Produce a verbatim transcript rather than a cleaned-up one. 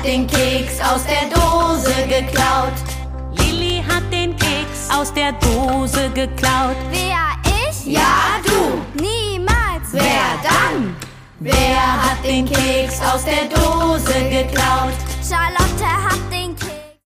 hat den Keks aus der Dose geklaut. Lilli hat den Keks aus der Dose geklaut. Wer, ich? Ja, du. Niemals. Wer dann? Wer hat den Keks aus der Dose geklaut? Charlotte